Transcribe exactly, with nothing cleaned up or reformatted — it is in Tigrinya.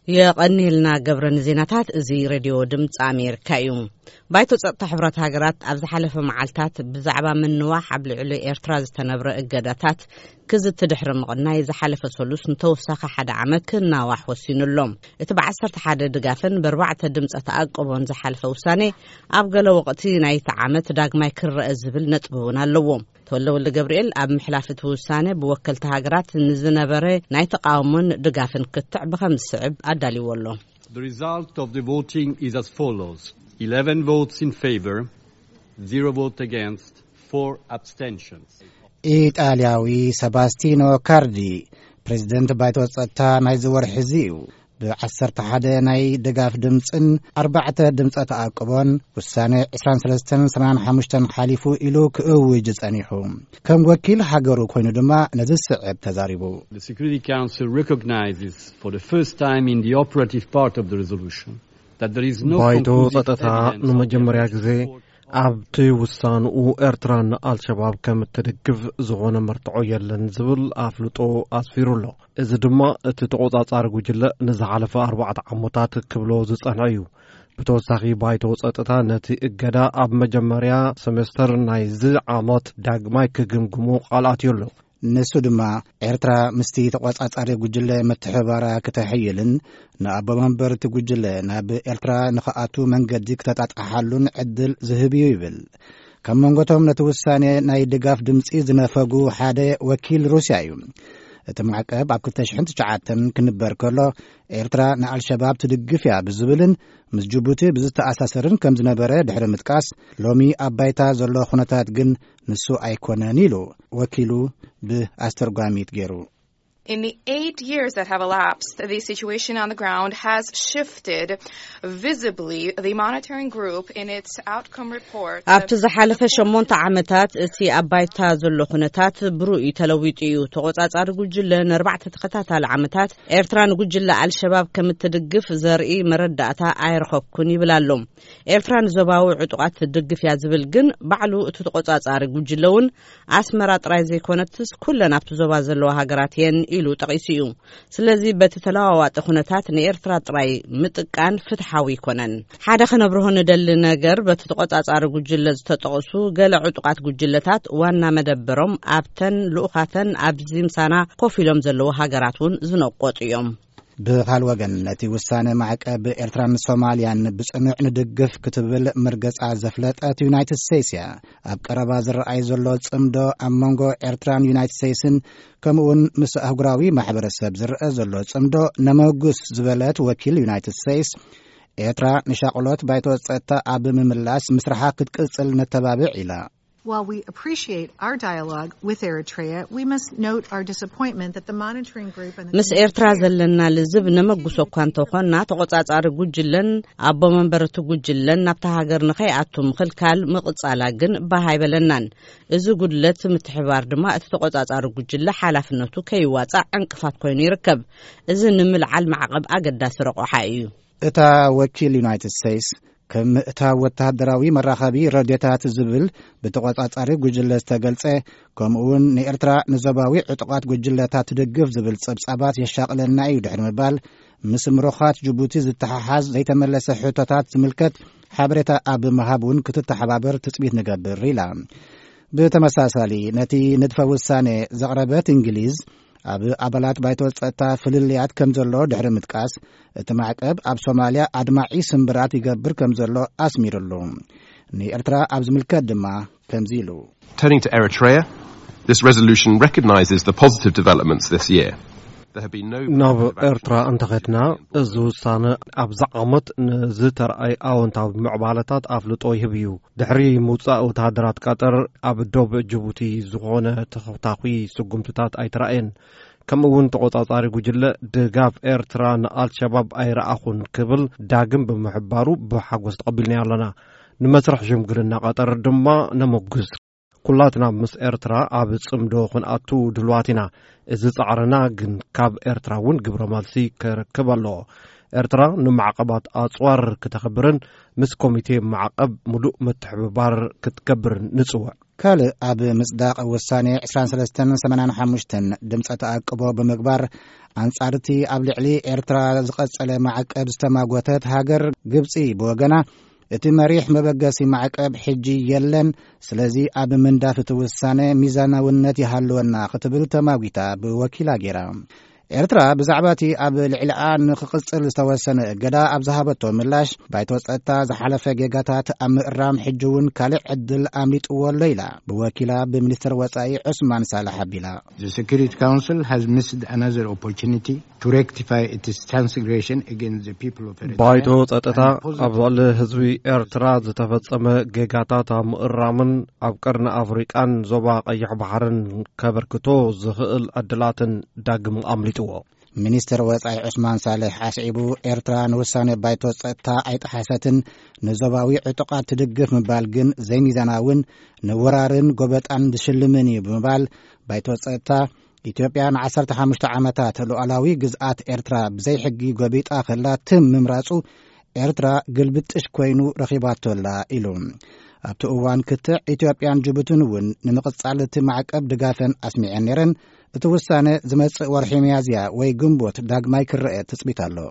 የቀኒልና ገብረን ዜናታት እዚ ሬድዮ ድምጽ አሜሪካ እዩ ባይቶ ጸጥታ ሕብረት ሃገራት ኣብ ዝሓለፈ መዓልታት ብዛዕባ ምንዋሕ ኣብ ልዕሊ ኤርትራ ዝተነብረ እገዳታት ክዝት ድሕሪ ምቕናይ ዝሓለፈ ሰሉስ ንተወሳኺ ሓደ ዓመት ክናዋሕ ወሲኑሎም እቲ ብዓሰርተ ሓደ ድጋፍን በርባዕተ ድምጸ ተኣቅቦን ዝሓለፈ ውሳኔ ኣብ ገለ ወቕቲ ናይቲ ዓመት ዳግማይ ክረአ ዝብል ነጥብ እውን ኣለዎ ተወልደ ገብርኤል ኣብ ምሕላፍት ውሳኔ ብወከልቲ ሃገራት ንዝነበረ ናይ ተቃውሞን ድጋፍን ክትዕ ብኸምስ ስዕብ ኣዳሊወሎ The result of the voting is as follows: eleven votes in favor, zero votes against, four abstentions. ኢጣልያዊ ሰባስቲኖ ካርዲ ፕሬዝዳንት ባይቶ ጸጥታ ናይ ዝወርሕ ሕዚኡ ብዓሰርተ ሓደ ናይ ድጋፍ ድምጽን ኣርባዕተ ድምጸ ተኣቅቦን ውሳኔ عشرين ثلاثة سبعة خمسة ሓሊፉ ኢሉ ክእውጅ ጸኒሑ ከም ወኪል ሃገሩ ኮይኑ ድማ ነዚ ስዕብ ተዛሪቡ The Security Council recognizes for the first time in the operative part of the resolution that there is no ባይቶ ጸጥታ ንመጀመሪያ ጊዜ ኣብቲ ውሳንኡ ኤርትራን አልሸባብ ከም ትድግፍ ዝኾነ መርትዖ የለን ዝብል ኣፍልጦ ኣስፊሩሎ እዚ ድማ እቲ ተቆጻጻሪ ጉጅለ ንዝሓለፈ ኣርባዕተ ዓመታት ክብሎ ዝጸንዐ እዩ ብተወሳኺ ባይቶ ጸጥታ ነቲ እገዳ ኣብ መጀመርያ ሰሜስተር ናይ ዝ ዓመት ዳግማይ ክግምግሙ ቃልኣትዩሎ ንሱ ድማ ኤርትራ ምስቲ ተቆጻጻሪ ጉጅለ መተሕባራ ከተሕይልን ንኣቦ መንበርቲ ጉጅለ ናብ ኤርትራ ንኸኣቱ መንገዲ ከተጣጣሓሉን ዕድል ዝህብዩ ይብል ከም መንጎቶም ነቲ ውሳኔ ናይ ድጋፍ ድምጺ ዝነፈጉ ሓደ ወኪል ሩስያ እዩ እቲ ማዕቀብ ኣብ ሁለት ሺህ ወተሰዓተ ክንበር ከሎ ኤርትራ ንአልሸባብ ትድግፍ ያ ብዝብልን ምስ ጅቡቲ ብዝተኣሳሰርን ከም ዝነበረ ድሕሪ ምጥቃስ ሎሚ ኣባይታ ዘሎ ኩነታት ግን ንሱ ኣይኮነን ኢሉ ወኪሉ ብኣስተርጓሚት ገይሩ In the eight years that have elapsed, the situation on the ground has shifted visibly. The monitoring group in its outcome report ኣብቲ ዝሓለፈ ሸሞንተ ዓመታት እቲ ኣባይታ ዘሎ ኩነታት ብሩኢ ተለዊጡ እዩ ተቆጻጻሪ ጉጅለ ንኣርባዕተ ተኸታታሊ ዓመታት ኤርትራ ንጉጅለ አልሸባብ ከም ትድግፍ ዘርኢ መረዳእታ ኣይረኸብኩን ይብላሎም ኤርትራ ንዞባዊ ዕጡቃት ትድግፍ ያ ዝብል ግን ባዕሉ እቲ ተቆጻጻሪ ጉጅለውን ኣስመራ ጥራይ ዘይኮነትስ ኩለን ኣብቲ ዞባ ዘለዎ ሃገራት የን ኢሉ ጠቂሲዩ ስለዚ በቲ ተለዋዋጢ ኩነታት ንኤርትራ ጥራይ ምጥቃን ፍትሓዊ ይኮነን ሓደ ከነብርሆ ንደሊ ነገር በቲ ተቆጻጻሪ ጉጅለ ዝተጠቕሱ ገለ ዕጡቃት ጉጅለታት ዋና መደበሮም ኣብተን ልኡኻተን ኣብዚ ምሳና ኮፍ ኢሎም ዘለዉ ሃገራት እውን ዝነቆጡ እዮም ብኻል ወገን ነቲ ውሳነ ማዕቀብ ኤርትራን ሶማልያን ብጽኑዕ ንድግፍ ክትብል ምርገጻ ዘፍለጠት ዩናይትድ ስቴትስ ኣብ ቀረባ ዝረኣይ ዘሎ ጽምዶ ኣብ መንጎ ኤርትራን ዩናይትድ ስቴትስን ከምኡውን ምስ ኣህጉራዊ ማሕበረሰብ ዝረአ ዘሎ ጽምዶ ነመጉስ ዝበለት ወኪል ዩናይትድ ስቴትስ ኤርትራ ንሻቅሎት ባይቶ ጸጥታ ኣብ ምምላስ ምስራሓ ክትቅጽል ነተባብዕ ኢላ While we appreciate our dialogue with Eritrea, we must note our disappointment that the monitoring group and the ምስ ኤርትራ ዘለና ልዝብ ነመጉሶ ኳን ተኾና ተቆጻጻሪ ጉጅለን ኣቦ መንበርቲ ጉጅለን ናብታ ሃገር ንኸይኣቱ ምኽልካል ምቕጻላ ግን ባሃይበለናን እዚ ጉድለት ምትሕባር ድማ እቲ ተቆጻጻሪ ጉጅለ ሓላፍነቱ ከይዋጻእ ዕንቅፋት ኮይኑ ይርከብ እዚ ንምልዓል ማዕቀብ ኣገዳሲ ረቆሓ እዩ እታ ወኪል ዩናይትድ ስቴትስ ከም እታ ወታደራዊ መራኸቢ ረድኤታት ዝብል ብተቆጻጻሪ ጉጅለ ዝተገልጸ ከምኡውን ንኤርትራ ንዞባዊ ዕጡቃት ጉጅለታት ትድግፍ ዝብል ጸብጻባት የሻቅለና እዩ ድሕሪ ምባል ምስ ምሩኻት ጅቡቲ ዝተሓሓዝ ዘይተመለሰ ሕቶታት ዝምልከት ሓበሬታ ኣብ ምሃቡን ክትተሓባበር ትጽቢት ንገብር ኢላ ብተመሳሳሊ ነቲ ንድፈ ውሳኔ ዘቕረበት እንግሊዝ ኣብ ኣባላት ባይቶ ጸጥታ ፍልልያት ከም ዘሎ ድሕሪ ምጥቃስ እቲ ማዕቀብ ኣብ ሶማልያ ኣድማዒ ስምብራት ይገብር ከም ዘሎ ኣስሚሩሉ ንኤርትራ ኣብ ዝምልከት ድማ ከምዚ ኢሉ Turning to Eritrea, this resolution recognizes the positive developments this year. There have been no ናብ ኤርትራ እንተኸድና እዚ ውሳነ ኣብ ዓመት ንዝተርኣይ ኣወንታዊ ምዕባለታት ኣፍልጦ ይህብ እዩ ድሕሪ ምውፃእ ወታደራት ቀጠር ኣብ ዶብ ጅቡቲ ዝኾነ ተኸታኺ ስጉምትታት ኣይተረኣየን ከምኡውን ተቆጻጻሪ ጉጅለ ድጋፍ ኤርትራ ንአልሸባብ ኣይረኣኹን ክብል ዳግም ብምሕባሩ ብሓጎስ ተቐቢልና ኣለና ንመስርሕ ሽምግልና ቀጠር ድማ ነመጉስ ኩላትና ምስ ኤርትራ ኣብ ጽምዶ ኹንኣቱ ድልዋቲና እዚ ጻዕረና ግን ካብ ኤርትራ እውን ግብረ መልሲ ከረክብ ኣሎ ኤርትራ ንማዕቀባት ኣጽዋር ክትኽብርን ምስ ኮሚቴ ማዕቀብ ሙሉእ ምትሕብባር ክትገብር ንጽውዕ ካልእ ኣብ ምጽዳቕ ውሳኔ عشرين ثلاثة ثمانية خمسة ድምፀ ተኣቅቦ ብምግባር ኣንጻርቲ ኣብ ልዕሊ ኤርትራ ዝቐጸለ ማዕቀብ ዝተማጎተት ሃገር ግብጺ ብወገና እቲ መሪሕ መበገሲ ማዕቀብ ሕጂ የለን ስለዚ ኣብ ምንዳፍ እቲ ውሳነ ሚዛናውነት ይሃልወና ክትብል ተማጊታ ብወኪላ ገይራ ኤርትራ ብዛዕባቲ ኣብ ልዕሊኣ ንኽቕጽል ዝተወሰነ እገዳ ኣብ ዝሃበቶ ምላሽ ባይቶ ጸጥታ ዝሓለፈ ጌጋታት ኣብ ምእራም ሕጂ እውን ካልእ ዕድል ኣምሊጥዎ ኣሎ ኢላ ብወኪላ ብሚኒስትር ወጻኢ ዑስማን ሳልሕ ኣቢላ The Security Council has missed another opportunity to rectify its transgression against the people of Eritrea. ባይቶ ጸጥታ ኣብ ልዕሊ ህዝቢ ኤርትራ ዝተፈጸመ ጌጋታት ኣብ ምእራምን ኣብ ቀርኒ ኣፍሪቃን ዞባ ቀይሕ ባሕርን ከበርክቶ ዝኽእል ዕድላትን ዳግም ኣምሊጥዎ ሚኒስትር ወጻኢ ዑስማን ሳልሕ ኣስዒቡ ኤርትራ ንውሳነ ባይቶ ጸጥታ ኣይጥሓሰትን ንዞባዊ ዕጡቃት ትድግፍ ምባል ግን ዘይሚዛናውን ንወራርን ጎበጣን ዝሽልምን እዩ ብምባል ባይቶ ጸጥታ ኢትዮጵያ ንዓሰርተ ሓሙሽተ ዓመታት ሉዓላዊ ግዝኣት ኤርትራ ብዘይ ሕጊ ጎቢጣ ኸላ ትም ምምራጹ ኤርትራ ግልብጥሽ ኮይኑ ረኺባቶላ ኢሉ ኣብቲ እዋን ክትዕ ኢትዮጵያን ጅቡትን እውን ንምቕጻል እቲ ማዕቀብ ድጋፈን ኣስሚዐን ነይረን እቲ ውሳነ ዝመጽእ ወርሒ ሚያዝያ ወይ ግንቦት ዳግማይ ክርአ ትጽቢት ኣሎ